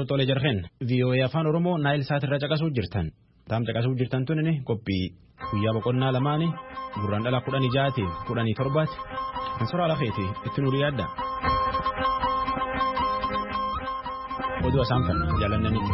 Babarootoolee jarheen VOA afaan Oromoo Naayil Saatirra caqasuu jirtan. Taam caqasuu jirtan tun qophii guyyaa boqonnaa lamaanii gurraan dhala 16 17 kan suuraa lafeeti itti nuuri yaadda. Oduu asaan fanna jaalannanii.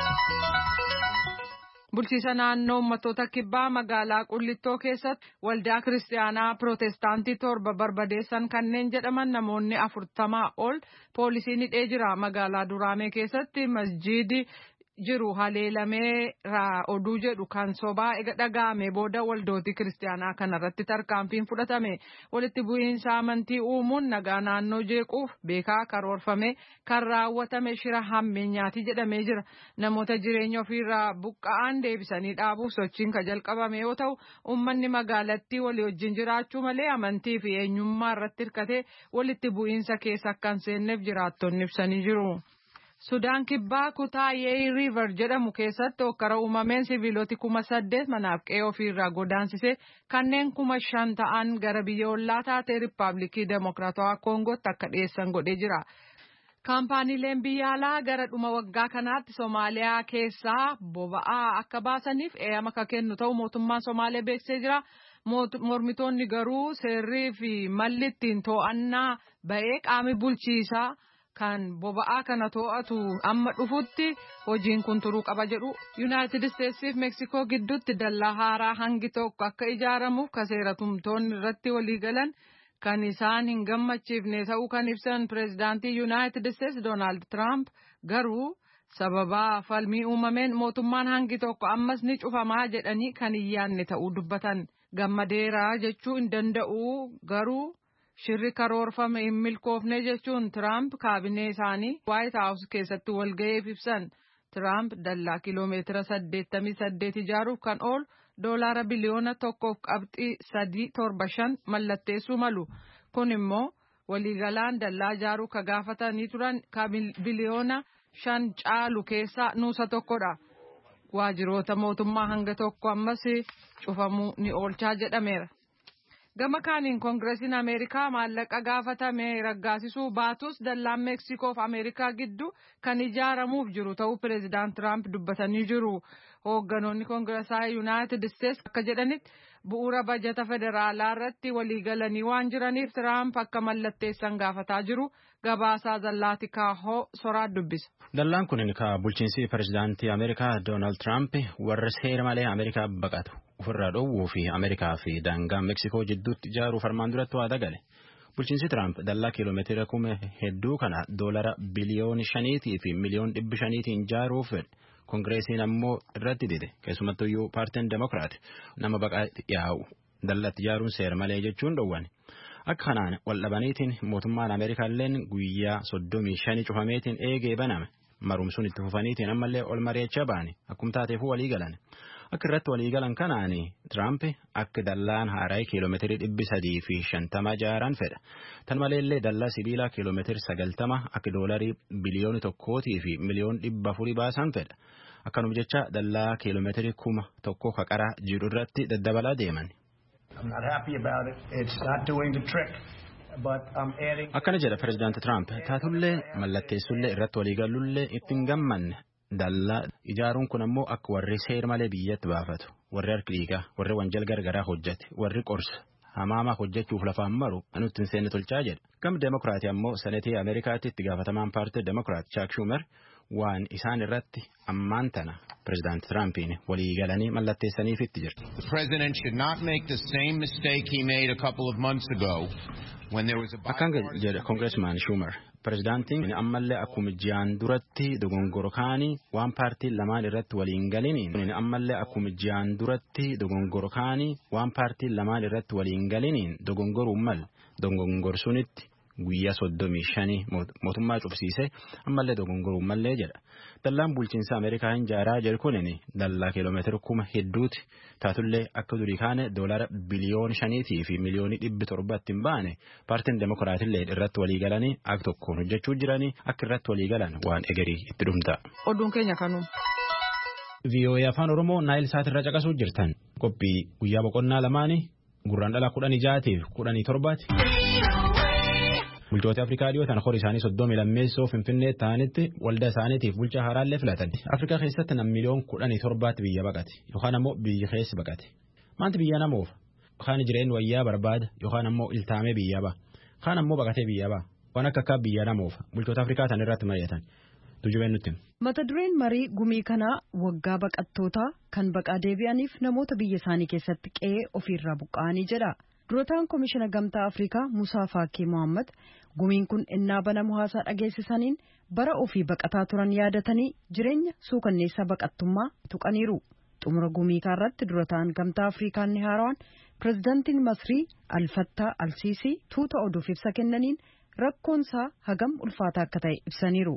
Bulchiisa naannoo uummattoota kibbaa magaalaa Qullitoo keessatti waldaa kiristaanaa Pirootestaantii 7 barbadeessan kanneen jedhaman namoonni 40 ol poolisiin hidhee jira. Magaalaa Duraamee keessatti masjiidi jiru haleelamee oduu jedhu kan sobaa dhaga'ame booda waldooti kiristaanaa kanarratti tarkaanfiin fudhatame. Walitti bu'iinsa amantii uumuun nagaa naannoo jeequuf beekaa karoorfame kan raawwatame shira hammeenyaati jedhamee jira. Namoota jireenya ofiirraa buqqa'an deebisanii dhaabuuf sochiin kan jalqabame yoo ta'u, uummanni magaalattii walii wajjin jiraachuu malee amantii fi eenyummaa irratti hirkatee walitti bu'iinsa keessa akka hin seenneef jiraattonni ibsanii jiru. Sudaan kibbaa kutaa Yeey Riiver jedhamu keessatti hokkara uumameen siviiloti 8,000 manaaf qe'ee ofiirraa godaansise kanneen 5,000 ta'an gara biyya ollaa taate Riippaabilikii Demokiraatawaa Koongootti akka dhiyeessan godhee jira. Kaampaaniileen biyya alaa gara dhuma waggaa kanaatti Somaaliyaa keessaa boba'aa akka baasaniif eeyyama akka kennu ta'u mootummaan Somaalee beeksisee jira. Mormitoonni garuu seerrii fi malli ittiin to'annaa ba'ee qaami bulchiisaa kan boba'aa kana to'atu amma dhufutti hojiin kun turuu qaba jedhu. Yuunaayitid Isteetsii fi Meeksikoo gidduutti dallaa haaraa hangi tokko akka ijaaramuuf kan seeratumtoonni irratti walii galan kan isaan hin gammachiifne ta'uu kan ibsan pireezidaantii Yuunaayitid Isteets Doonaald Tiraamp garuu sababaa falmii uumameen mootummaan hangi tokko ammas ni cufamaa jedhanii kan hin yaadne ta'uu dubbatan. Gammadeeraa jechuu hin danda'u garuu shirri karoorfame hin milkoofne jechuun Tiraamp kaabinee isaanii Waayit Haawus keessatti walga'iif ibsan. Tiraamp dallaa kiiloomeetira 88 ijaaruuf kan oolu doolaara biliyoona 1.375 mallatteessuu malu. Kun immoo waliigalaan dallaa ijaaruu ka gaafatanii turan ka biliyoona 5 caalu keessaa nuusa tokkodha. Waajiroota mootummaa hanga tokko ammas cufamuu ni oolchaa jedhameera. Gama kaaniin Koongireesiin Ameerikaa maallaqa gaafatame raggaasisuu baatus dallaan Meeksikoo fi Ameerikaa gidduu kan ijaaramuuf jiru ta'uu pireezidaant Tiraamp dubbatanii jiru. Hoogganoonni Koongireesaa Yuunaayitid Isteets akka jedhanitti bu'uura bajata federaalaa irratti waliigalanii waan jiraniif Tiraamp akka mallatteessan gaafataa jiru. Gabaasaa Zallaati Kaahoo soraa dubbisa. Dallaan kun ka bulchiinsi pireezidaantii Ameerikaa Doonaald Tiraamp warra seera malee Ameerikaa baqatu ofirraa dhoowwuu fi Ameerikaa fi daangaa Meeksikoo jidduutti ijaaruuf armaan duratti waada gale. Bulchiinsi Tiraamp dallaa kiiloomeetira 1,000 kana doolara biliyoona 5 fi miliyoona 500 ijaaruuf fedhe. Koongireesiin ammoo irratti dide. Keessumattuu paartiin Demokiraat nama baqaa yaa'u dallatti ijaaruun seera malee jechuun dhowwane. Akka kanaan wal dhabaniitiin mootummaan Ameerikaalleen guyyaa 35 cufameetiin eegee baname. Marumsuun itti fufaniitiin ammallee ol mari'achaa ba'ani. Akkuma taateefuu walii galan. Akka irratti walii galan kanaani Tiraamp akka dallaan haaraa kiiloomeetirii 350 ijaaran fedha. Tan maleellee dallaa sibiilaa kiiloomeetirii 90 akka doolarii biliyoona 1 fi miliyoona 400 baasan fedha. Akkanuma jecha dallaa kiiloomeetirii 1,000 haqaraa jiru irratti daddabalaa deeman. Akkana jedha pireezidaanti Tiraamp taatullee mallatteessullee irratti waliigalullee ittiin gammanne dallaa ijaaruun kun ammoo akka warri seera malee biyyatti baafatu warri harki dhiigaa warri wanjal gargaraa hojjete warri qorsa hamaamaa hojjechuuf lafaan maru nutti hin seenne tolchaa jedha. Gama Demokiraatii ammoo senetii Ameerikaatti itti gaafatamaan paartii Demokiraat Chaak Schumer waan isaan irratti ammaan tana pireezidaanti Tiraampiin walii galanii mallatteessaniifitti jirti. The president should not make the same mistake he made a couple of months ago when there was a Akkan jedha Congressman Schumer pireezidaantiin ammallee akkuma ji'aan duratti dogongoro kaanii waan paartiin lamaan irratti waliin galiniin ammallee akkuma ji'aan duratti dogongoro kaanii waan paartiin lamaan irratti waliin galiniin dogongoruun mal dogongorsuunitti guyyaa 35 mootummaa cufsiise ammallee dogongoruun mallee jedha. Dallaan bulchiinsa Ameerikaa hin jaaraa jedhu kunin dallaa kiiloomeetira 1,000 taatullee akka durii kaane doolara biliyoona 5 fi miliyoona 700 ittiin baane paartiin Demokiraatillee irratti walii galanii akka tokkoon hojjechuu jiranii akka irratti walii galan waan egerii itti dhumta. Oduun keenya kanuma. VOA afaan Oromoo Naayil Saatirra caqasuu jirtan qophii guyyaa boqonnaa lamaanii gurraan dhala 16 fi 17. Bultoota Afrikaa dhiyootaan horii isaanii 30 lammeessoo Finfinnee ta'anitti waldaa isaaniitiif bulchaa haaraallee filatan. Afrikaa keessatti nam miliyoon 17 biyya baqate yookaan ammoo biyya keessa baqate. Maanti biyya namoof kaan jireenya wayyaa barbaada yookaan ammoo iltaamee biyya ba'a. Kaan ammoo baqatee biyya ba'a. Waan akka biyya namoof bultoota Afrikaa tan irratti mari'atan. Tujubeen nutti. Mata dureen marii gumii kanaa waggaa baqattootaa kan baqaa deebi'aniif namoota biyya isaanii keessatti qe'ee ofiirraa buqqa'anii jedha. Durataan Komishina Gamtaa Afrikaa Musaa Faakii Mohaammed gumiin kun ennaa banamu haasaa dhageessisaniin bara ofii baqataa turan yaadatanii jireenya suukanneessaa baqattummaa tuqaniiru. Xumura gumii kanarratti durataan Gamtaa Afrikaa inni haaraan pirezidaantiin Masrii Alfattaa Alsiisii tuuta oduuf ibsa kennaniin rakkoonsaa hagam ulfaataa akka ta'e ibsaniiru.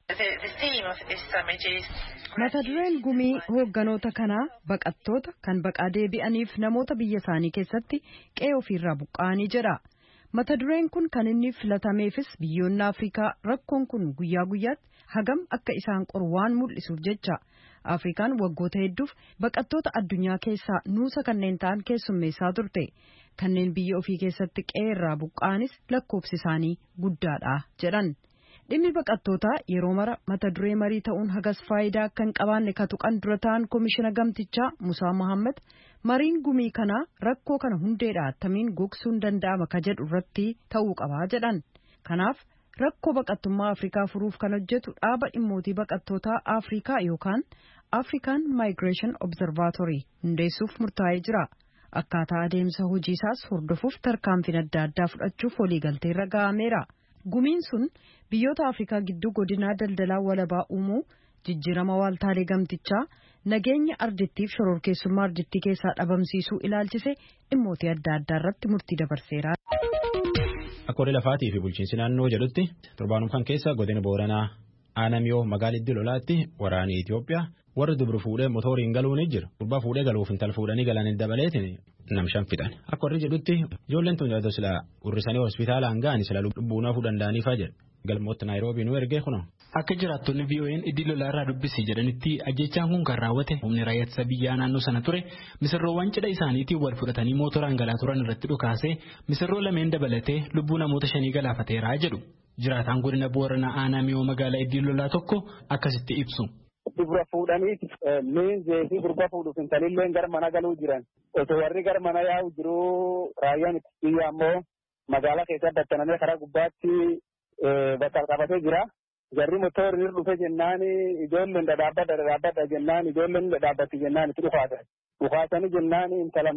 Mata dureen gumii hoogganoota kanaa baqattoota kan baqaa deebi'aniif namoota biyya isaanii keessatti qe'ee ofiirraa buqqa'anii jedha. Mata dureen kun kan inni filatameefis biyyoonni Afrikaa rakkoon kun guyyaa guyyaatti hagam akka isaan qoru waan mul'isuuf jecha. Afrikaan waggoota hedduuf baqattoota addunyaa keessaa nuusa kanneen ta'an keessummeessaa turte. Kanneen biyya ofii keessatti qe'ee irraa buqqa'anis lakkoofsi isaanii guddaadha jedhan. Dhimmi baqattootaa yeroo mara mata duree marii ta'uun hagas faayidaa akka hin qabaanne katuqan dura ta'an komishina gamtichaa Musaa Mohaammed mariin gumii kanaa rakkoo kana hundeedhaa attamiin gogsuun danda'ama ka jedhu irratti ta'uu qabaa jedhan. Kanaaf rakkoo baqattummaa Afrikaa furuuf kan hojjetu dhaaba dhimmootii baqattootaa Afrikaa yookaan African Migration Observatory hundeessuuf murtaa'ee jira. Akkaataa adeemsa hojii isaas hordofuuf tarkaanfiin adda addaa fudhachuuf waliigalteerra ga'ameera. Gumiin sun biyyoota Afrikaa gidduu godinaa daldalaa walabaa uumuu, jijjiirama waaltaalee gamtichaa, nageenya ardittiif shororkeessummaa ardittii keessaa dhabamsiisuu ilaalchise dhimmootii adda addaa irratti murtii dabarseera. Akka warri lafaatii fi bulchiinsi naannoo jedhutti torbaanuma kan keessa godina Booranaa Aanamiyoo magaalattii lolaatti waraanii Itoophiyaa warri dubru fuudhee motoriin galuun jira. Gurbaa fuudhee galuuf intal fuudhanii galanii dabaleetiin nam shan fixan. Akka warri jedhutti ijoolleen tun jaalatu sila urrisanii hospitaalaan ga'anii sila lubbuun hafuu danda'aniifaa jedha. Galmoota Naayiroobii nu ergee kuno. Akka jiraattonni VOA'n idil lolaa irraa dubbisee jedhanitti ajjechaan kun kan raawwate humni raayyaa ittisa biyyaa naannoo sana ture misirroowwan cidha isaaniitiin wal fudhatanii mootoraan galaa turan irratti dhukaasee misirroo lameen dabalatee lubbuu namoota 5 galaafateeraa jedhu. Jiraataan godina Booranaa Aanamiyoo magaalaa idil lolaa tokko akkasitti ibsu. Dubra fuudhanii miinzee fi gurba fuudhuuf intalillee gara mana galuu jiran. Osoo warri gara mana yaa'u jiru raayyaan ittisa biyyaa ammoo magaalaa keessatti battanamee karaa gubbaatti bakka qabatee jira. Jarri motorri dhufe jennaan ijoolleen dhadhaabbata jennaan ijoolleen dhadhaabbatti jennaan itti dhufaatan. Dhufaatanii jennaan intala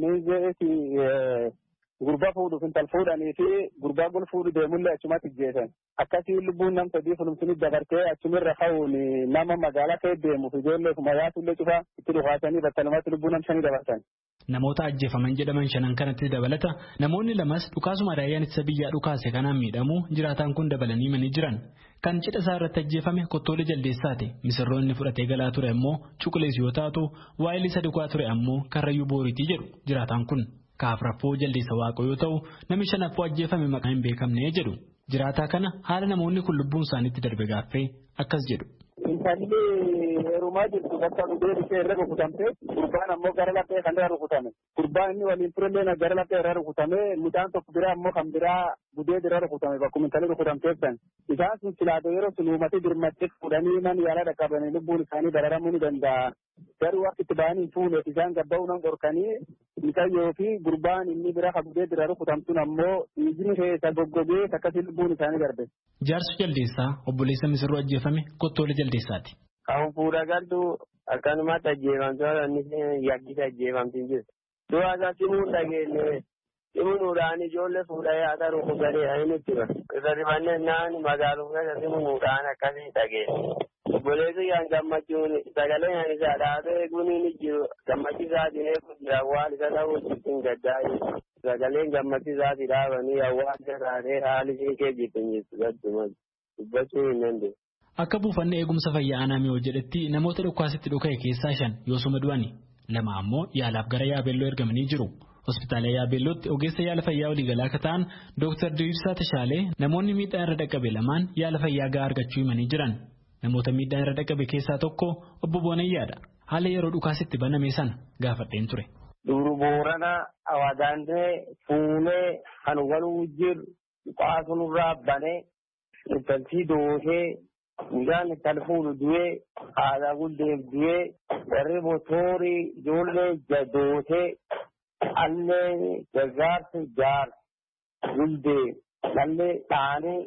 miinzee gurba fuudhuuf intal fuudhanii fi gurbaa gol fuudhu deemullee achumatti jeesan. Akkasii lubbuun nam sadii fulumsini dabartee achumirra ka'uun nama magaalaa kee deemuuf ijoollee kuma yaatullee cufaa itti dhufaatanii battalumatti lubbuu nam 5 dabarsan. Namoota ajjeefaman jedhaman 5 kanatti dabalata namoonni lamas dhukaasuma raayyaan ittisa biyyaa dhukaase kanaan miidhamuu jiraataan kun dabalanii manii jiran. Kan cidha isaa irratti ajjeefame kottoolee jaldeessaati. Misirroonni fudhatee galaa ture ammoo cuqulees yoo taatu waa'ilii saduqaa ture ammoo karrayyuu booriitii jedhu jiraataan kun. Kaafraffoo jaldeessa waaqoo yoo ta'u namni 5 ajjeefame maqaa hin beekamne jedhu. Jiraataa kana haala namoonni kun lubbuun isaaniitti darbe gaaffee akkas jedhu. Intalli heerumaa jirtu bakka dhugee ishee irra rukutamte gurbaan ammoo gara laphee kan irra rukutame. Gurbaan inni waliin turellee gara laphee irra rukutame mucaan tokko biraa ammoo kan biraa gudee irra rukutame bakkuma intalli rukutamteessan. Isaan sun silaatoo yeroo sun uummati dirmattee fuudhanii man yaala dhaqqabanii lubbuun isaanii bararamuu ni danda'a. Garuu akka itti ba'anii fuuneef isaan gabba'uu nan qorkanii mixayyoo fi gurbaan inni bira qabdee bira rukutamtuun ammoo dhiigni keessa goggogee akkasii lubbuun isaanii darbe. Jaarsu jaldeessaa obboleessa misirroo ajjeefame kottoolee jaldeessaati. Kan fuudha galtu akkanumatti ajjeefamtoota inni yakkisa ajjeefamtiin jirtu. Du'aasaa simuun dhageenye simuudhaan ijoollee fuudhee haadha rukugalee ainitti jira. Isa rifannee naan magaaluma keessa simuudhaan akkasii dhageenye. Obboleessi yaan gammachuun sagalee isaa dhaabee guniin jiru gammachiisaatiin eeguun jira waan isa ta'uu jirtiin gaddaa sagaleen gammachiisaatii dhaabanii waan isa taatee haali ishee kee jirtin jirtu gaddumas dubbachuu hin dandeenye. Akka buufanni eegumsa fayyaa Aanamiyoo jedhetti namoota dhukaasitti dhuka'e keessaa 5 yoosuma du'ani 2 ammoo yaalaaf gara Yaabeelloo ergamanii jiru. Hospitaala Yaabeellootti ogeessa yaala fayyaa waliigalaa akka ta'an Dr. Diriirsaa Tashaalee namoonni miidhaan irra dhaqqabe lamaan yaala fayyaa gahaa argachuu himanii jiran. Namoota miidhaan irra dhaqqabe keessaa tokko obbo Boonayyaadha. Haala yeroo dhukaasitti baname sana gaafadheen ture. Duru Boorana Awaadaantee Fuulee kan waluu jiru qaasunurraa banee intaltii dootee midhaan ittiin fuudhu du'ee haadha guddeef du'ee warri motoorii ijoollee jadootee allee gargaarsa jaarsa guddee dhallee dhaanee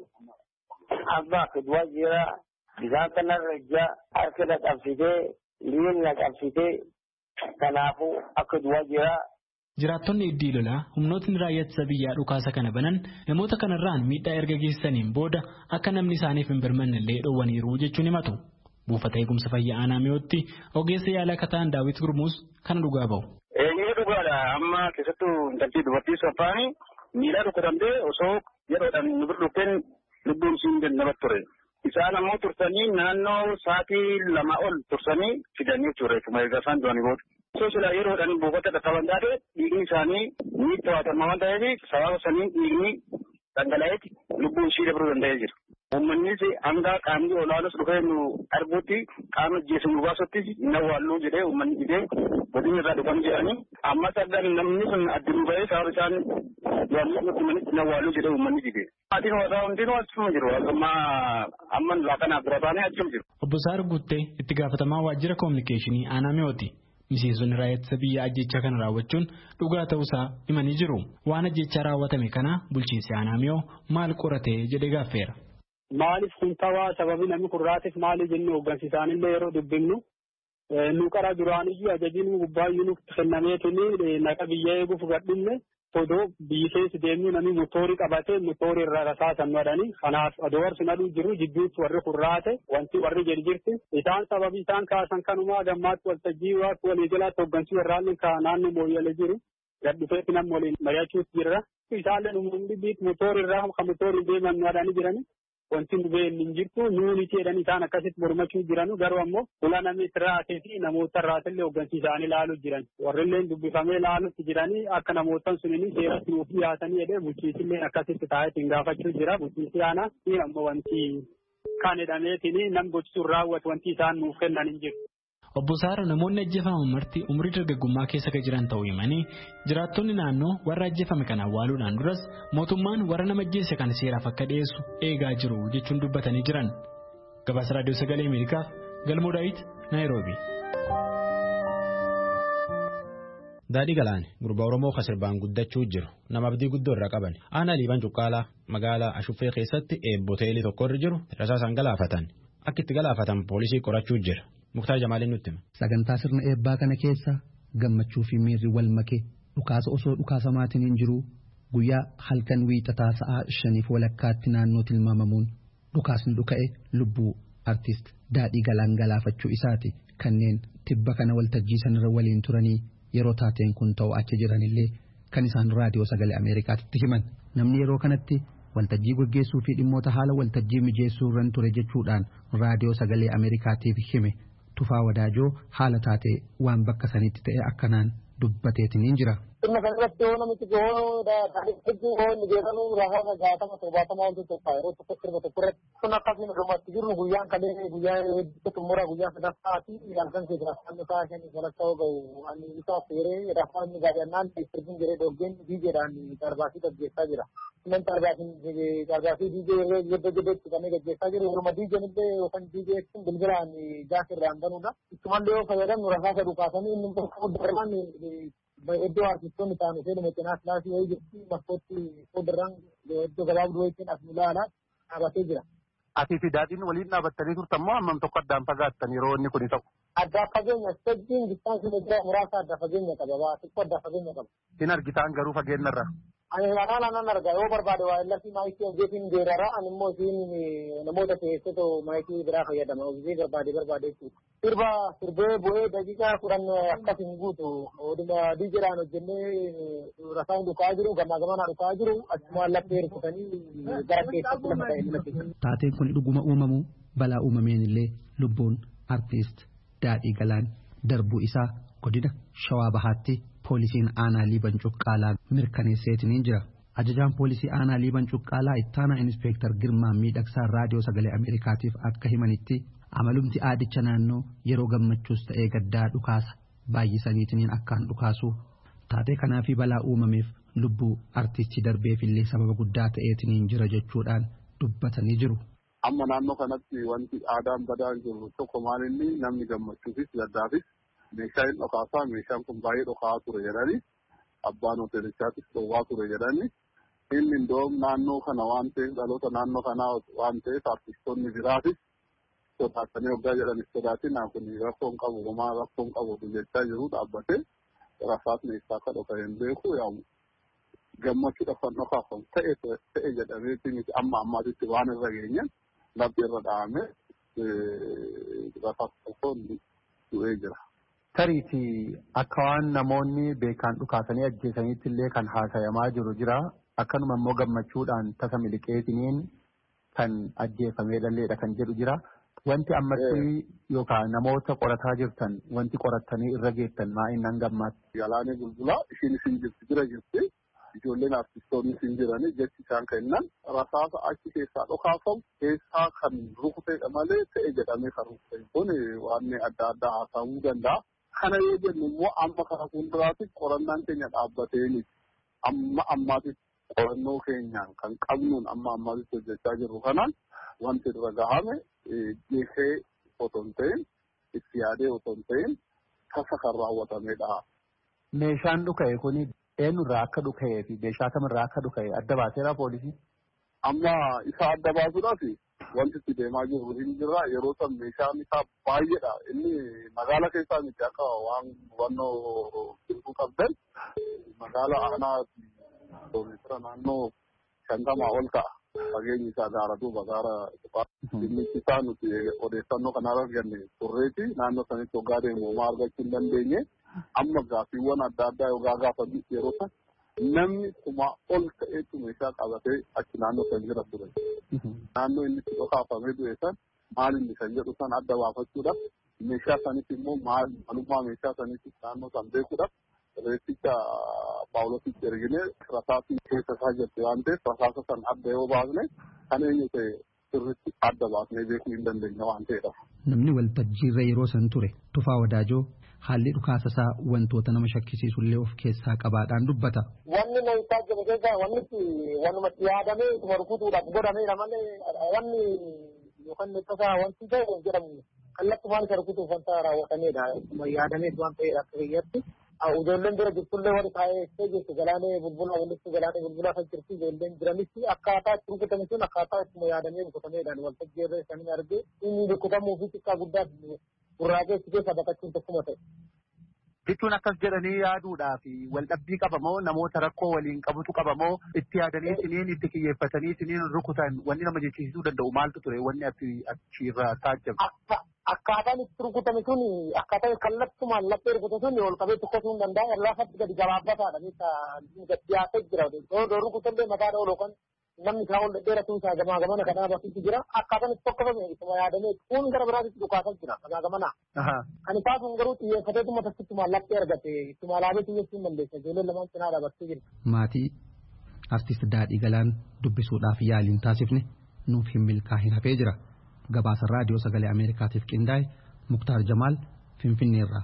amma akka du'a jira bishaan kanarra ija harka na qabsitee miilli na qabsitee kanaafuu akka du'a jira. Jiraattonni iddii lolaa humnootni raayyaa ittisa biyyaa dhukaasa kana banan namoota kanarraan miidhaa erga geessaniin booda akka namni isaaniif hin birmanne illee dhoowwaniiru jechuun himatu. Buufata eegumsa fayyaa aanaa mi'ootti ogeessa yaalaa akka ta'an Daawit Gurmuus kana dhugaa bahu. Inni dhugaadha. Amma keessattuu intaltii dubartii saffaanii miidhaa dhukkubamtee osoo yeroodhaan nu birduuteen lubbuun isheen namatti ture. Isaan ammoo tursanii naannoo sa'aatii 2 ol tursanii fidanii ture. Kuma egaa isaan du'anii booda. Soosila yeroodhaan buufata qaqqaban taate dhiigni isaanii ni to'atama waan ta'eef sababa saniin dhiigni dhangala'eeti lubbuun ishee dabruu danda'ee jira. Uummannis hanga qaamni olaanus dhufee nu arguutti qaama jeesu nu baasutti na waalluu jedhee uummanni jedhee godina irraa dhufan jedhanii amma sardan namni sun addunuu ba'ee sababa isaan waalluu nutti na waalluu jedhee uummanni jedhee. Maatiin hawaasaa hundinuu achuma jiru amma laaqanaaf bira baanee achuma jiru. Obbo Saar Guuttee itti gaafatamaa waajjira koominikeeshinii aanaa mi'ooti. Miseensonni raayyaa ittisa biyyaa ajjechaa kana raawwachuun dhugaa ta'uusaa himanii jiru. Waan ajjechaa raawwatame kana bulchiinsi aanaa mi'oo maal qorate jedhee gaaffeera. Maaliif kun ta'aa sababii namni kurraatiif maali jennee hooggansiisaanillee yeroo dubbinnu nu qara duraaniyyuu ajajiin gubbaayyuu nutti kennameetiin naqa biyya eeguuf gadhinne odoo biyyi keessa deemnu namni motoorii qabatee motoorii irraa rasaasan madanii kanaaf adoo warri aduu jiru jibbiitti warri kurraate wanti warri jirti isaan sababii isaan kaasan kanumaa gammaatti waltajjii waaqi walii jalaatti hooggansii warraallee naannoo mooyyale jiru gadhufeetti nam waliin mari'achuutti jirra isaallee uummanni biit motoorii irraa kan motoorii deeman madanii jiranii. Wanti nu beeknu hin jirtu nuuni jedhanii isaan akkasitti mormachuu jiranu garuu ammoo fuula namni irraatee fi namoota irraatillee hooggansiisaanii ilaaluu jiran warrillee dubbifamee ilaalutti jiranii akka namootan sunini seeratti nuuf dhiyaatanii jedhee bulchiisillee akkasitti taa'eetiin gaafachuu jira bulchiisi aanaa fi ammoo wanti kan jedhameetiin nam gochisuun raawwatu wanti isaan nuuf kennan hin jiru. Obbo Saara namoonni ajjeefaman marti umurii dargaggummaa keessa kan jiran ta'uu himanii jiraattonni naannoo warra ajjeefame kana awwaaluudhaan duras mootummaan warra nama ajjeese kana seeraaf akka dhiyeessu eegaa jiru jechuun dubbatanii jiran. Gabaasa Raadiyoo Sagalee Ameerikaaf Galmoo Daawit Naayiroobii. Daadhii Galaane gurbaa Oromoo kan sirbaan guddachuu jiru nama abdii guddoo irraa qaban. Aanaa Liibaan Cuqqaalaa magaalaa Ashuffee keessatti eebboteelii tokko irra jiru rasaasaan galaafatan. Akka itti galaafatan poolisii qorachuu jira. Muktaar Jamaaliin nutti hima. Sagantaa sirna eebbaa kana keessa gammachuu fi miirri wal makee dhukaasa osoo dhukaasamaatiin hin jiru guyyaa halkan wiixataa sa'aa 5:00 naannoo tilmaamamuun dhukaasni dhuka'e lubbuu artist Daadhii Galaan galaafachuu isaati kanneen tibba kana waltajjii sanarra waliin turanii yeroo taateen kun ta'u achi jiranillee kan isaan raadiyoo sagalee Ameerikaatti himan namni yeroo kanatti waltajjii gaggeessuu fi dhimmoota haala waltajjii mijeessuu irran ture jechuudhaan raadiyoo sagalee Ameerikaatiif hime. Tufaa Wadaajoo haala taatee waan bakka sanitti ta'e akkanaan dubbateetiin jira. Sirna kanarratti yoo namichi hedduu hoonni beekamu raafama 60-70 wanti tokko yeroo tokko sirba tokko irratti kun akkasiin dhumatti jiru guyyaan kalee guyyaa hedduu xumura guyyaa sadaffaati halkan keessaa afaan isaa shanii galata yoo ga'u ani isaa feeree raafamni gaadannaan sirbiin jiree dhoggeen diijeedhaan darbaasii gaggeessaa jira. Nan darbaasii diijee irree giddeetti kanneen gaggeessaa jiru yeruma diijeen illee yookaan diijee kun bilbilaan gaasirraan banuudha. Ittumallee yoo fayyadamnu rasaasa dhukaasanii inni tokko darban iddoo artistoonni ta'an seenu cinaa kilaasii wayii jirti maskootti fuulduran iddoo gabaabduu wayiitiin as ilaalaa dhaabatee jira. Atii fi Daadhiin waliin dhaabbattanii turtan moo hammam tokko addaan fagaattan yeroo inni kun ta'u? Addaan fageenya sajjiin distaansii jira muraasa addaan fageenya qaba xiqqoo addaan fageenya qaba. Hin argitaan garuu fageenyarra. Ani anaan argaa yoo barbaade waa illasii maayikii hojjetiin geerara ani immoo isiin namoota keessatoo maayikii biraa fayyadama hojii barbaade sirba sirbee bu'ee daqiiqaa 10 akkasiin guutu oduma diijeedhaan hojjennee rasaan dhukaa jiru gamaa gamanaa dhukaa jiru achumaan laphee hirkutanii gara keessatti lafa ta'e mul'atu. Taateen kun dhuguma uumamu balaa uumameen illee lubbuun artiist Daadhii Galaan darbuu isaa godina Shawaa Bahaatti. Poolisiin aanaa Liibaan Cuqqaalaa mirkaneesseetiin jira. Ajajaan poolisii aanaa Liibaan Cuqqaalaa ittaanaa Inspektar Girmaa Miidhagsaa raadiyoo sagalee Ameerikaatiif akka himanitti amalumti aadicha naannoo yeroo gammachuus ta'ee gaddaa dhukaasa baay'isaniitiin akkaan dhukaasu taatee kanaa fi balaa uumameef lubbuu artistii darbeefillee sababa guddaa ta'eetiin jira jechuudhaan dubbatanii jiru. Amma naannoo kanatti wanti aadaan badaan jiru tokko maalinni namni gammachuufis gaddaafis meeshaa hin dhokaasaa meeshaan kun baay'ee dhokaa ture jedhanii abbaan hoteelichaattis dhowwaa ture jedhanii inni indoom naannoo kana waan ta'eef dhaloota naannoo kanaa waan ta'eef artistoonni biraatis sodaatanii waggaa jedhanis sodaatinaa kun rakkoon qabu homaa rakkoon qabu jechaa jiru dhaabbatee rasaas meeshaa akka dhoka hin beeku yaa gammachuudhaaf kan dhokaafamu ta'e jedhameetii miti amma ammaatitti waan irra geenye labbi irra dhahame rasaas tokkoon du'ee jira. Tariiti akka waan namoonni beekaan dhukaasanii ajjeesaniitti illee kan haasayamaa jiru jira. Akkanuma immoo gammachuudhaan tasa miliqeetiniin kan ajjeefamee dhalleedha kan jedhu jira. Wanti ammatti yookaan namoota qorataa jirtan wanti qorattanii irra geettan maa'in nan gammaatti. Galaanee Bulbulaa ishiin isin jirti bira jirti. Ijoolleen artistoonni isin jiranii jechi isaan kennan rasaasa achi keessaa dhokaafamu keessaa kan rukuteedha malee ta'e jedhamee kan rukute kun waan adda addaa haasa'uu danda'a. Kana yoo jennu immoo amma kana fuulduraatti qorannaan keenya dhaabbatee amma ammaatitti qorannoo keenyaan kan qabnuun amma ammaatitti hojjechaa jirru kanaan wanti irra gahame jeesee otoo hin ta'in itti yaadee otoo hin ta'in tasa kan raawwatamedha. Meeshaan dhuka'e kuni eenyurraa akka dhuka'ee fi meeshaa kamirraa akka dhuka'e adda baaseera poolisii? Amma isa adda baasuudhaaf wanti itti deemaa jiru hin jirra yeroo san meeshaan isaa baay'eedha inni magaala keessaa miti akka waan hubannoo jirtu qabdan magaala aanaa kiiloomeetira naannoo 50 ol ta'a fageenyi isaa gaaratuu bagaara inni isaa nuti odeeffannoo kanarra arganne turreeti naannoo sanitti hoggaa deemu homaa argachuu hin dandeenye amma gaaffiiwwan adda addaa yoo gaafatan yeroo san namni kuma ol ta'etu meeshaa qabatee achi naannoo san jira ture. Naannoo inni itti dhokaafamee du'e san maal inni kan jedhu san adda baafachuudhaaf meeshaa sanitti immoo maalummaa meeshaa sanitti naannoo san beekuudhaaf reetticha paawulositti erginee rasaasii keessa isaa jirti waan ta'eef rasaasa san adda yoo baasne kan eenyu ta'e sirriitti adda baasnee beekuu hin dandeenya waan ta'eedha. Namni waltajjiirra yeroo san ture Tufaa Wadaajoo haalli dhukaasa isaa wantoota nama shakkisiisullee of keessaa qabaadhaan dubbata. Wanni na isaa jiru keessa wannumatti yaadamee ittuma rukutuudhaaf godhameedha malee wanni yookaan tasaa wanti ta'e jedhamu kallattumaan isa rukutuuf wanta raawwatameedha. Ittuma yaadamee waan ta'eedha akka biyyatti. Ijoolleen bira jirtullee warri taa'ee jirtu Galaanee Bulbulaa walitti Galaanee Bulbulaa kan jirtu ijoolleen jiranitti akkaataa itti rukutame sun akkaataa ittuma yaadamee rukutameedhaan waltajjiirra isaanii argee inni rukutamuu fi xiqqaa guddaa gurraageessi keessa baqachuun tokkuma ta'e. Jechuun akkas jedhanii yaaduudhaaf waldhabbii qabamoo namoota rakkoo waliin qabutu qabamoo itti yaadanii isiniin itti kiyyeeffatanii isiniin rukutan wanni nama jechisiisuu danda'u maaltu ture wanni achirraa taajjabu. Akkaataan itti rukutame sun akkaataa kallattumaan laphee rukute sun ol qabee tokkosuu hin danda'a lafatti gadi gabaabbataadha gadi dhiyaatee jira yoo rukutallee mataadha ol yookaan namni isaa ol dheeratu isaa gamaa gamana kan dhaabatutti jira akkaataan itti tokkofame ittuma yaadamee kun gara biraatti dhukaasaa jira gamaa gamana. Kan isaa sun garuu xiyyeeffateetuma takkittumaan laphee argate ittuma alaabee xiyyeessuu hin dandeessa ijoolleen lamaan cinaa dhaabattee jirti. Maatii artist Daadhii Galaan dubbisuudhaaf yaaliin taasifne nuuf hin milkaa'in hafee jira. Gabaasa raadiyoo sagalee Ameerikaatiif qindaa'e Muktaar Jamaal Finfinneerraa.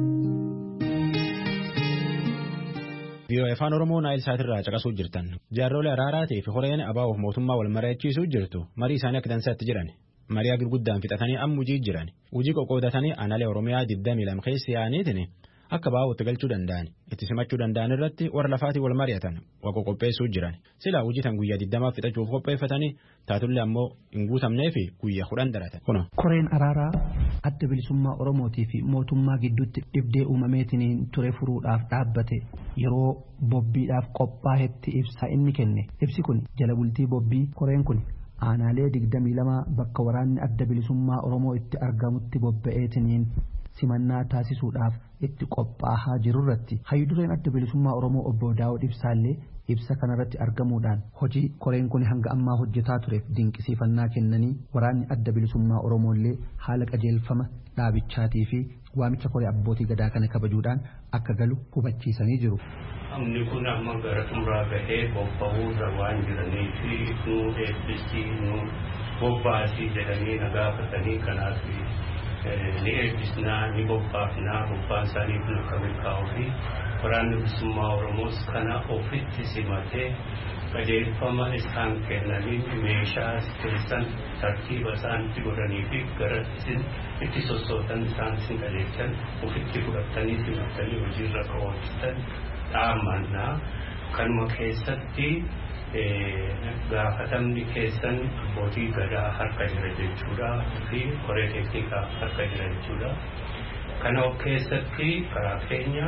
Biyyoon afaan Oromoo Naayil Saatirraa caqasuu jirtan. Jaarrolee Araaraatii fi Horeen Abaa'uuf mootummaa wal mari'achiisuu jirtu. Marii isaanii akka dansaatti jiran. Marii gurguddaan fixatanii amma hojii jiran. Hojii qoqqoodatanii aanaalee Oromiyaa 22 keessa yaa'aniitiin akka baa'uutti galchuu danda'an itti simachuu danda'an irratti warra lafaatii wal mari'atan waqo qopheessuu jiran silaa hojii tan guyyaa 20 fixachuuf qopheeffatanii taatullee ammoo hin guutamnee fi guyyaa 10 daratan. Koreen araaraa adda bilisummaa Oromootii fi mootummaa gidduutti dhibdee uumameetiin ture furuudhaaf dhaabbate yeroo bobbiidhaaf qophaa'etti ibsa inni kenne ibsi kun jala bultii bobbii koreen kun aanaalee 22 bakka waraanni adda bilisummaa Oromoo itti argamutti bobba'eetiin simannaa taasisuudhaaf itti qophaa'aa jirurratti hayyudureen adda bilisummaa Oromoo obbo Daawud Ibsaallee ibsa kanarratti argamuudhaan hojii koreen kun hanga ammaa hojjetaa tureef dinqisiifannaa kennanii waraanni adda bilisummaa Oromoollee haala qajeelfama dhaabichaatii fi waamicha koree abbootii gadaa kana kabajuudhaan akka galu hubachiisanii jiru. Namni kun amma gara xumuraa gahee bobba'uurra waan jiraniif nu eebbisii nu bobbaasii jedhanii nagaafatanii kanaaf ni eebbisnaa ni bobbaafnaa bobbaan isaaniif nu akka milkaa'uu fi waraanni bilisummaa Oromoos kana ofitti simatee qajeelfama isaan kennaniin meeshaa keessan tartiiba isaanitti godhanii fi gara isin itti sossootan isaan isin qajeelchan ofitti fudhatanii simatanii hojiirra kaawwachisan dhaamannaa kanuma keessatti gaafatamni keessan abbootii gadaa harka jira jechuudha fi koree teeknikaa harka jira jechuudha. Kana keessatti karaa keenya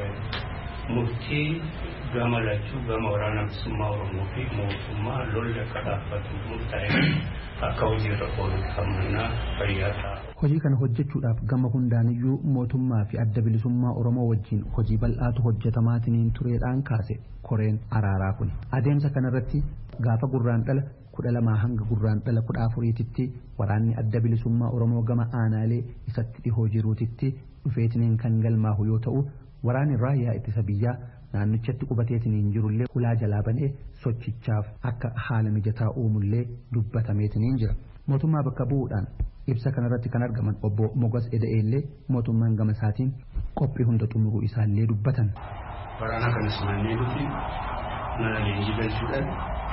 murtii gama lachuu gama waraana bilisummaa Oromoo fi mootummaa lolli akka dhaabbatu murtaa'e akka hojiirra ooluuf hammannaa fayyaa ta'a. Hojii kana hojjechuudhaaf gama hundaaniyyuu mootummaa fi adda bilisummaa Oromoo wajjin hojii bal'aatu hojjetamaatiin tureedhaan kaase koreen araaraa kun. Adeemsa kanarratti gaafa gurraandhala 12 hanga gurraandhala 14tti waraanni adda bilisummaa Oromoo gama aanaalee isatti dhihoo jiruutitti dhufeetiniin kan galmaahu yoo ta'u waraanni raayyaa ittisa biyyaa naannichatti qubateetiniin jirullee ulaa jalaa banee sochichaaf akka haala mijataa uumullee dubbatameetiniin jira. Mootummaa bakka bu'uudhaan ibsa kanarratti kan argaman obbo Mogas Eda'eellee mootummaan gama isaatiin qophii hunda xumuruu isaallee dubbatan. Waraana kana simannee nuti mana leenjii galchuudhaan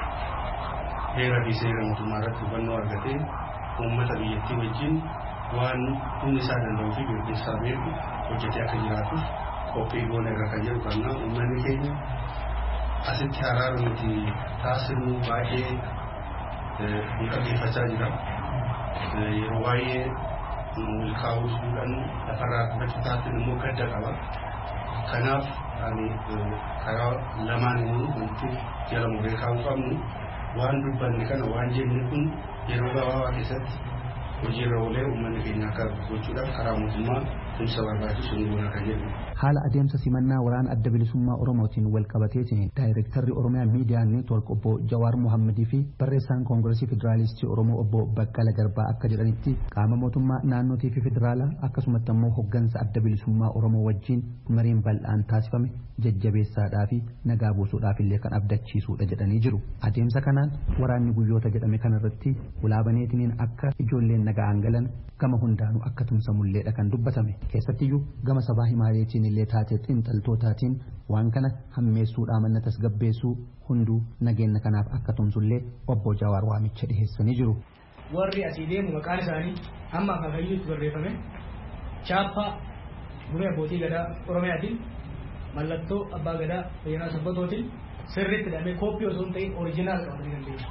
heera fi seera mootummaa irratti hubannoo argatee uummata biyyattii wajjin waan humni isaa danda'uu fi beekumsaa beeku hojjetee akka jiraatuuf qophii goona irra kan jedhu qabna. Uummanni keenya asitti araara nuti taasifnu baay'ee qabeeffachaa jira. Yeroo baay'ee milkaa'uudhaan lafarraa kufachuu taasisan immoo gadda qaba. Kanaaf karaa lamaan immoo wanti jala muree kaa'uu qabnu waan dubbanne kana waan jenne kun yeroo gabaabaa keessatti hojiirra oolee uummanni keenya akka gochuudhaaf karaa mootummaa tumsa barbaachisu ni goona kan jedhu. Haala adeemsa simannaa waraana adda bilisummaa Oromootiin wal qabateetiin daayirektarri Oromiyaa Miidiyaa Neetwork obbo Jawaar Mohammadii fi barreessaan Koongireesii Federaalistii Oromoo obbo Baqqala Garbaa akka jedhanitti qaama mootummaa naannootii fi federaalaa akkasumatti immoo hoggansa adda bilisummaa Oromoo wajjin mariin bal'aan taasifame jajjabeessaadhaa fi nagaa buusuudhaaf illee kan abdachiisuudha jedhanii jiru. Adeemsa kanaan waraanni guyyoota jedhame kanarratti ulaabaneetiniin akka ijoolleen nagaan galan gama hundaanuu akka tumsamulleedha kan dubbatame. Keessattiyyuu gama sabaa himaaleetiin illee taatee xiinxaltootaatiin waan kana hammeessuudhaa manna tasgabbeessuu hunduu nageenya kanaaf akka tumsullee obbo Jawaar waamicha dhiheessanii jiru. Warri asii deemu maqaan isaanii amma akaakayyuutti barreeffame chaappaa guree abbootii gadaa Oromiyaatiin mallattoo abbaa gadaa Fayyanaa Sabbatootiin sirriitti hidhamee kooppii osoo hin ta'in orijinaal qabatanii dandeenya.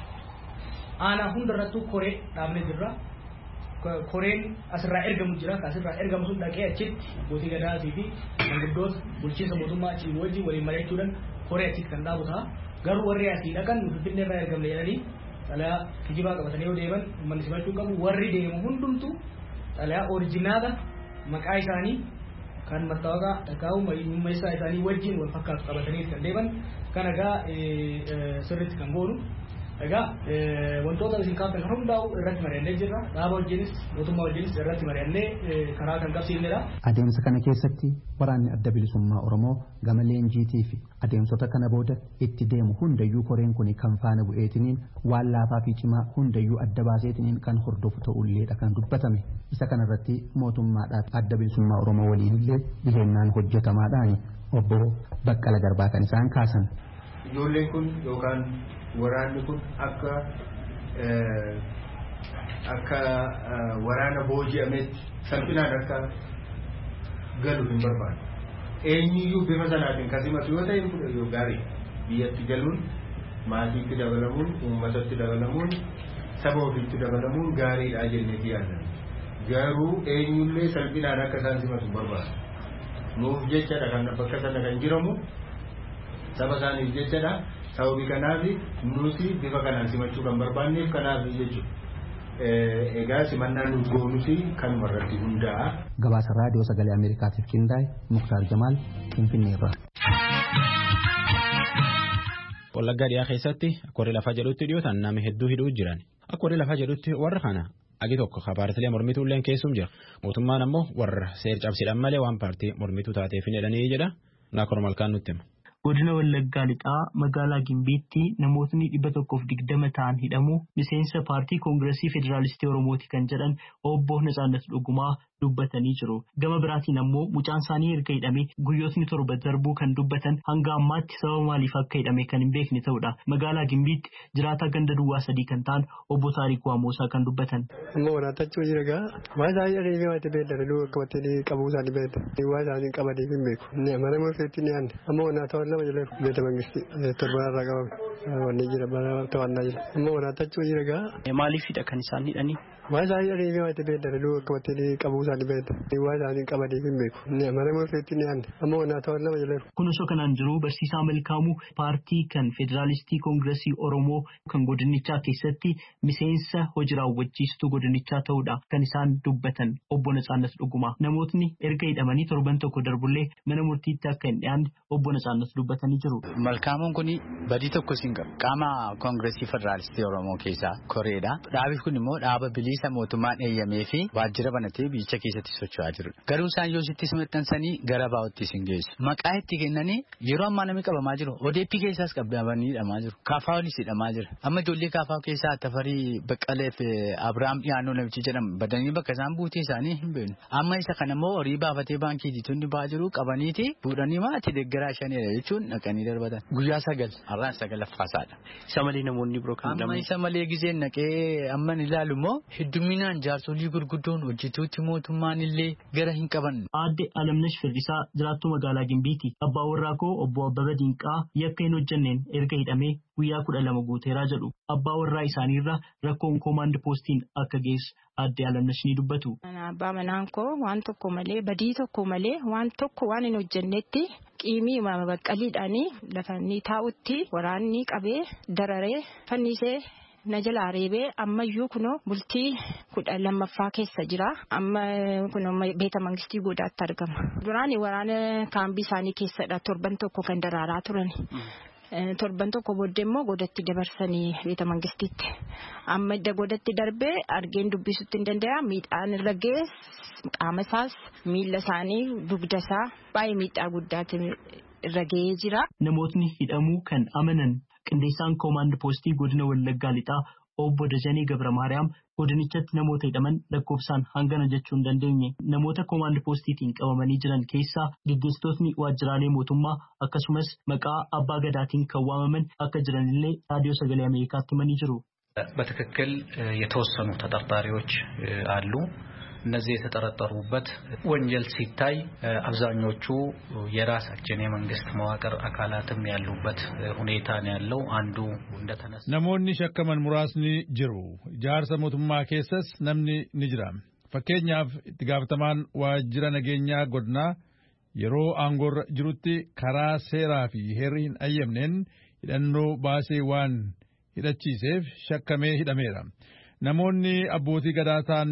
Aanaa hundarrattuu koree dhaabnee jirra. Koreen asirraa ergamu jira. Asirraa ergamu sun dhaqee achitti abbootii gadaatii fi manguddoota bulchiinsa mootummaa achii wajjin waliin mari'achuudhaan koree achitti kan dhaabu ta'a. Garuu warri asii dhaqan Finfinnee irraa ergamne jedhanii xalayaa kijibaa qabatanii yoo deeman uummanni simachuu qabu. Warri deemu hundumtuu xalayaa orijinaala maqaa isaanii kan mattaawaqaa dhaqaa'u mummeessaa isaanii wajjin wal fakkaatu qabatanii kan deeman kan egaa sirriitti kan goonu. Egaa wantoota isin kaaftan hundaa'u irratti mari'annee jirra. Dhaaba wajjinis mootummaa wajjinis irratti mari'annee karaa kan qabsiifnedha. Adeemsa kana keessatti waraanni adda bilisummaa Oromoo gama leenjiitii fi adeemsota kana booda itti deemu hundayyuu koreen kun kan faana bu'eetiniin waan laafaa fi cimaa hundayyuu adda baaseetiniin kan hordofu ta'ulleedha kan dubbatame. Isa kanarratti mootummaadhaaf adda bilisummaa Oromoo waliin illee dhihennaan hojjetamaadhaan obbo Baqqala Garbaa kan isaan kaasan. Ijoolleen kun yookaan waraanni kun akka waraana booji'ametti salphinaan akka galu hin barbaadu. Eenyuyyuu bifa sanaatiin kasimatu yoo ta'e fudhatu gaarii biyyatti galuun maatiitti dabalamuun uummatatti dabalamuun saba ofiitti dabalamuun gaariidha jenneeti yaadna. Garuu eenyullee salphinaan akka isaan simatu barbaadu. Nuuf jechadha kan bakka sana kan jiramu saba isaaniif jechadha. Sababii kanaaf nuti bifa kanaan simachuu kan barbaanneef kanaaf jechuudha. Egaa simannaan nuti goonusi kanuma irratti hundaa'a. Gabaasa raadiyoo sagalee Ameerikaatiif qindaa'e Muktaar Jamaal Finfinnee irraa. Wallaggaa dhiyaa keessatti akka warri lafaa jedhutti dhiyootaan nama hedduu hidhuu jiran. Akka warri lafaa jedhutti warra kana agi tokko paartilee mormituulleen keessum jira. Mootummaan ammoo warra seer cabsidhaan malee waan paartii mormituu taateef hin jedhanii jedha. Naakor Malkaan nutti hima. Godina Wallaggaa Lixaa magaalaa Gimbiitti namootni 120 ta'an hidhamu miseensa paartii Koongireesii Federaalistii Oromooti kan jedhan obbo Natsaannat Dhugumaa dubbatanii jiru. Gama biraatiin ammoo mucaan isaanii erga hidhame guyyootni 7 darbuu kan dubbatan hanga ammaatti sababa maaliif akka hidhame kan hin beekne ta'udha. Magaalaa Gimbiitti jiraataa ganda duwwaa 3 kan ta'an obbo Taarikuu Amoosaa kan dubbatan. Ammoo waraatachuu jira gaa waa isaanii adeemee waati beeldara qabatanii qabuu isaanii beelda. Waa isaanii qabanii hin beeku. Mana murteetti ni aanne. Ammoo wanaata nama jala beeta mangistii torbanarraa qabame. Wanni jira bara to'annaa jira. Ammoo waraatachuu jira gaa. Maaliifidha kan isaan hidhanii? Waa isaanii adeemee waati beeldara qabatanii qabuu isaanii beelda. Waa isaanii qabanii hin beeku. Mana murteetti ni aanne. Ammoo wanaata nama jala. Kun osoo kanaan jiru barsiisaa Malkaamuu paartii kan Federaalistii Koongireesii Oromoo kan godinichaa keessatti miseensa hojii raawwachiistuu godinichaa ta'uudha kan isaan dubbatan obbo Natsaannat Dhugumaa. Namootni erga hidhamanii torban tokko darbullee mana murtiitti akka hin dhiyaanne obbo Natsaannat dubbatanii jiru. Malkaamuun kun badii tokko siin qabu. Qaama Koongireesii Federaalistii Oromoo keessaa koreedha. Dhaabi kun immoo dhaaba bilisa mootummaan eeyyamee fi waajjira banatee biyyicha keessatti socho'aa jirudha. Garuu isaan yoo sitti maxxansanii gara baa'ootti isin geessu. Maqaa itti kennanii yeroo ammaa namni qabamaa jiru. ODP keessaas qabamanii hidhamaa jiru. Kaafaanis hidhamaa jira. Amma ijoollee kaafaa keessaa Tafarii Baqqalee fi Abiraam Dhiyaannoo namichi jedhamu badanii bakka isaan buutee isaanii hin beeknu. Amma isa kana immoo horii baafatee baankii diitonni ba'aa jiru qabaniiti fuudhanii maatii deeggaraa shanidha jechuun dhaqanii darbatan. Guyyaa 9 har'aan 9 Isa malee namoonni biroo kan amma isa malee gizeen naqee amman ilaalu immoo hedduminaan jaarsolii gurguddoon hojjetuutti mootummaan illee gara hin qaban. Aadde Alamnash Firdisaa jiraattuu magaalaa Gimbiiti. Abbaa warraa koo obbo Abbaba Dinqaa yakka hin hojjenneen erga hidhamee guyyaa 12 guuteeraa jedhu. Abbaa warraa isaaniirra rakkoon koomaand poostiin akka geessu aadde Alamnash ni dubbatu. Abbaa manaan koo waan tokko malee badii tokko malee waan tokko waan hin hojjennetti qiimii baqqaliidhaanii lafa inni taa'utti waraanni qabee dararee fannisee na jalaa reebee ammayyuu kunoo bultii 12ffaa keessa jira. Amma kunoo beeta mangistii goodaatti argama. Duraanii waraana kaambii isaanii keessadha torban tokko kan daraaraa turan. Torban tokko booddee immoo godatti dabarsanii beeta mangistiitti. Amma godatti darbee argeen dubbisuutti hin danda'a. Miidhaan irra ga'e qaama isaas miila isaanii dugda isaa baay'ee miidhaa guddaatu irra ga'ee jira. Namootni hidhamuu kan amanan qindeessaan koomaand poostii godina Wallaggaa Lixaa obbo Dajanee Gabra Maariyaam godinichatti namoota hidhaman lakkoofsaan hangana jechuu hin dandeenye. Namoota koomaand poostiitiin qabamanii jiran keessaa gaggeessitootni waajjiraalee mootummaa akkasumas maqaa abbaa gadaatiin kan waamaman akka jiranillee raadiyoo sagalee Ameerikaatti himanii jiru. በትክክል የተወሰኑ ተጠርጣሪዎች አሉ። እነዚህ የተጠረጠሩበት ወንጀል ሲታይ አብዛኞቹ የራሳችን የመንግስት መዋቅር አካላትም ያሉበት ሁኔታ ነው ያለው። አንዱ እንደተነሳ namoonni shakkaman muraasni jiru. Jaarsa mootummaa keessas namni ni jira. Fakkeenyaaf itti gaafatamaan waajjira nageenyaa godinaa yeroo aangoorra jirutti karaa seeraa fi heerri hin ayyamneen hidhannoo baasee waan hidhachiiseef shakkamee hidhameera. Namoonni abbootii gadaataan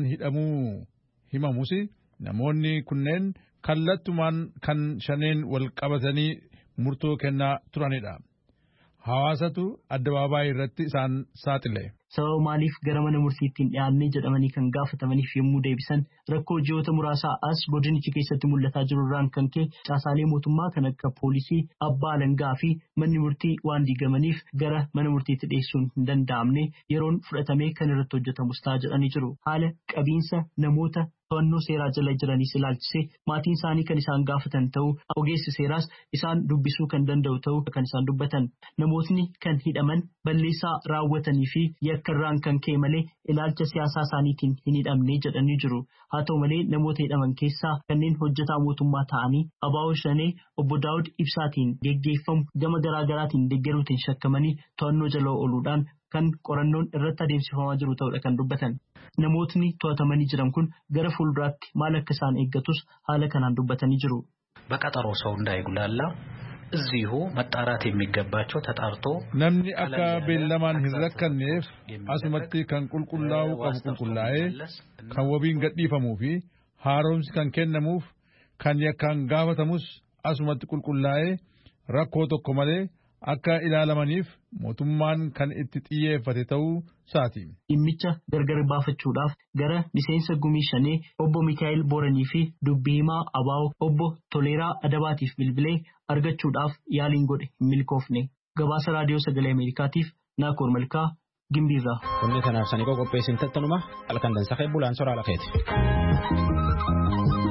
himamus namoonni kunneen kallattumaan kan shaneen wal qabatanii murtoo kennaa turanidha. Hawaasatu addabaabaayii irratti isaan saaxile. Sababa maaliif gara mana murtiitti hin dhiyaannee jedhamanii kan gaafatamaniif yommuu deebisan rakkoo ji'oota muraasaa as godinichi keessatti mul'ataa jiru irraan kan ka'e caasaalee mootummaa kan akka poolisii, abbaa alangaa fi manni murtii waan diigamaniif gara mana murtiitti dhiyeessuun hin danda'amne yeroon fudhatamee kan irratti hojjetamus ta'a jedhanii jiru. Haala qabiinsa namoota to'annoo seeraa jala jiraniis ilaalchisee maatiin isaanii kan isaan gaafatan ta'uu ogeessi seeraas isaan dubbisuu kan danda'u ta'uu kan isaan dubbatan. Namootni kan hidhaman balleessaa raawwatanii fi yakkarraan kan ka'e malee ilaalcha siyaasaa isaaniitiin hin hidhamne jedhanii jiru. Haa ta'u malee namoota hidhaman keessaa kanneen hojjetaa mootummaa ta'anii Abaawoo Shanee obbo Daawud Ibsaatiin geggeeffamu gama garaagaraatiin deeggaruutiin shakkamanii to'annoo jala ooluudhaan kan qorannoon irratti adeemsifamaa jiru ta'uudha kan dubbatan. Namootni to'atamanii jiran kun gara fuulduraatti maal akka isaan eeggatus haala kanaan dubbatanii jiru. በቀጠሮ ሰው እንዳይጉላላ እዚሁ መጣራት የሚገባቸው ተጣርቶ namni akka beellamaan hin rakkanneef asumatti kan qulqullaa'u qabu qulqullaa'ee kan wabiin gadhiifamuu fi haaromsi kan kennamuuf kan yakkaan gaafatamus asumatti qulqullaa'ee rakkoo tokko malee akka ilaalamaniif mootummaan kan itti xiyyeeffate ta'uu isaati. Dhimmicha gargar baafachuudhaaf gara miseensa gumii shanee obbo Mikaa'el Booranii fi dubbii himaa Abaa'oo obbo Toleeraa Adabaatiif bilbilee argachuudhaaf yaaliin godhe hin milkoofne. Gabaasa raadiyoo sagalee Ameerikaatiif Naakoor Malkaa Gimbiirraa. Kunni kanaaf sanii qopheessin tattanuma halkan dansa bulaan soraa lafeeti.